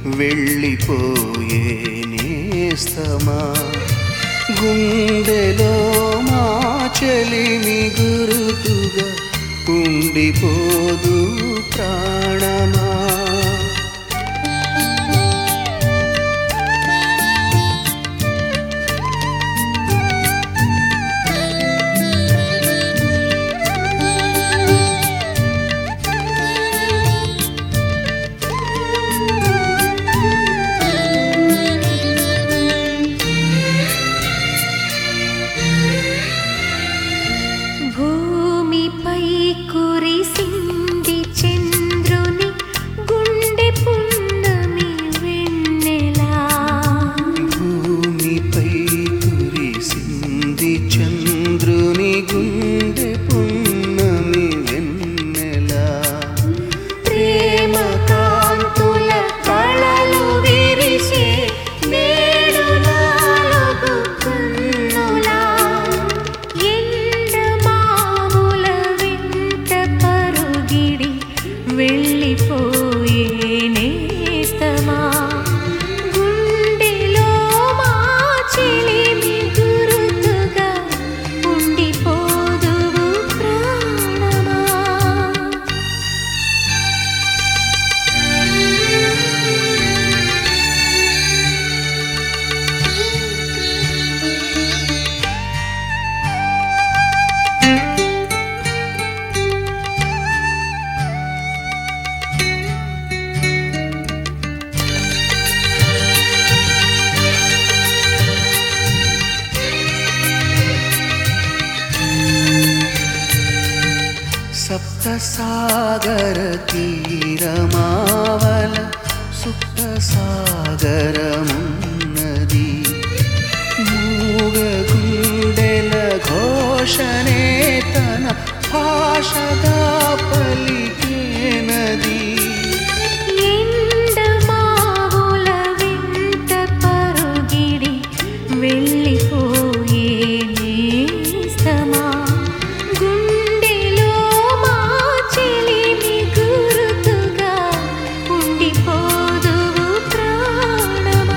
వెళ్ళిపోయే నేస్తమా గుండెలో మా చెలిమి గురుతుగా ఉండిపోదు ప్రాణమా భూమిపై కురిసింది చంద్రుని గుండె పున్నమి వెన్నెలా భూమిపై కురిసింది చంద్రుని గుండె పున్నమి వెన్నెలా ప్రేమ కాంతుల కళలు విరిసే నేడు నాలుగు కన్నులా ఎండమావుల వెంట పరుగిడి వెళ్ళిపోయే నేస్తమా గుండెలో మా చెలిమి గురుతుగా ఉండిపోదువు ప్రాణమా సప్తసాగర తీరమావల సుప్త సాగరమున్నది మూగ గుండెల ఘోషనే తన భాషగా పలికేనది ఎండమావుల వెంట పరుగిడి వెళ్ళిపోయే నేస్తమా గుండెలో మా చెలిమి గురుతుగా ఉండిపోదువు ప్రాణమా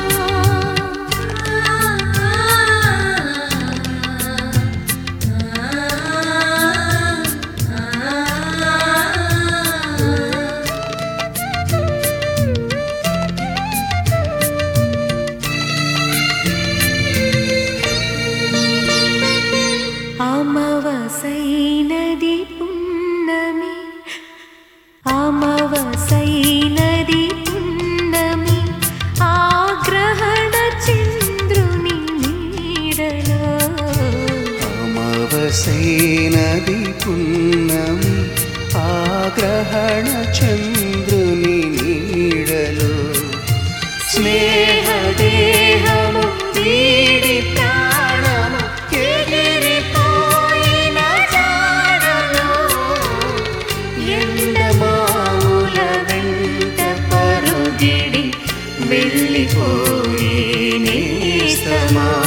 అమవసైనది పున్నమి అమవసైనది పున్నమి ఆగ్రహణ చంద్రుని నీడలో అమవసైనది పున్నమి ఆగ్రహణ చంద్రుని నీడలో స్నేహదేహము వీడి ప్రాణము ఎగిరిపోయిన జాడలో ఎండమావుల వెంట పరుగిడి వెళ్ళిపోయే నేస్తమా